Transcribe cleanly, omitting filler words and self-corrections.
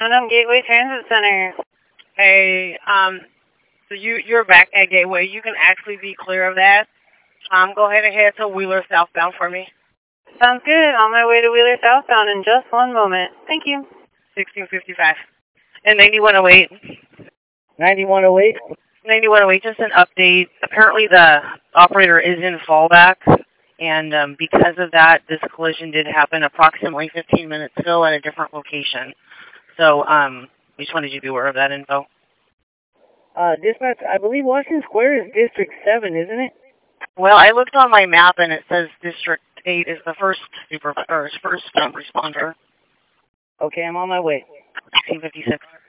Gateway Transit Center. Hey, so you're back at Gateway. You can actually be clear of that. Go ahead and head to Wheeler southbound for me. Sounds good. On my way to Wheeler southbound in just one moment. Thank you. 1655. And 9108. 9108? 9108, just an update. Apparently the operator is in fallback, and because of that, this collision did happen approximately 15 minutes ago at a different location. So, we just wanted you to be aware of that info. Dispatch, I believe Washington Square is District 7, isn't it? Well, I looked on my map and it says District 8 is the first responder. Okay, I'm on my way. 1656.